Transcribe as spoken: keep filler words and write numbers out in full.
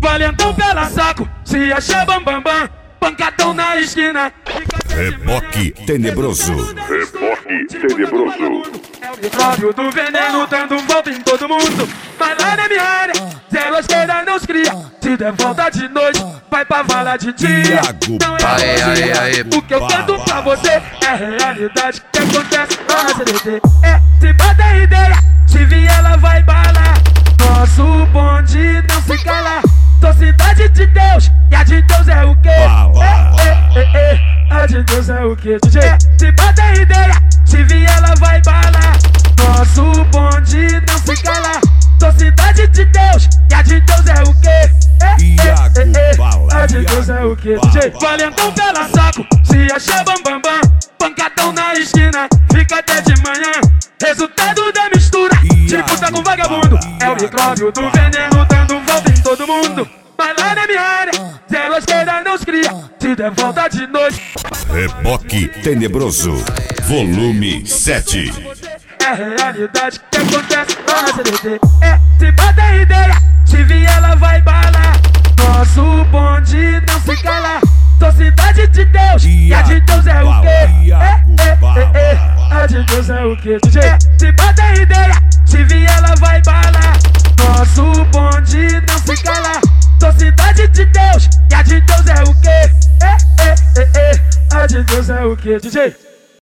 valentão pela saco, se achar bambambam, bam, bam, pancadão na esquina. Reboque tenebroso. Reboque tenebroso. É o micróbio do veneno dando volta em todo mundo. Mas lá na minha área, zero esquerda não se cria. Se der volta de noite, vai pra vala de dia. Não é aê, aê, aê, o que eu canto pra você é realidade que acontece na C D T. É, se bota ideia, se vir ela vai balar. Nosso bonde não se cala. Sou cidade de Deus, e a de Deus é o quê? É, é, é, é. A de Deus é o quê, D J? É, se bota ideia, se vir ela vai balar. Nosso bonde não se cala. Sou cidade de Deus, e a de Deus é o quê? É, é, é, é. A de Deus é o quê, D J? Valentão pela saco, se achar bambambam, bam, bam, pancadão na esquina, fica até de manhã. Resultado da mistura, tipo tá com vagabundo. É o micróbio do veneno dando volta em todo mundo. Mas lá na minha área, zero esquerda não se cria. Se der volta de noite, Reboque tenebroso. Volume sete. é realidade que acontece na C D T. É, se bota ideia, se vir ela vai balar. Nosso bonde não se cala. Sou cidade de Deus, e a de Deus é o quê? É, é, é, é. A de Deus é o quê, D J? É, se bota ideia, se vir ela vai balar. Nosso bonde não se cala. Sou cidade de Deus, e a de Deus é o quê? É, é, é, é. A de Deus é o quê, D J?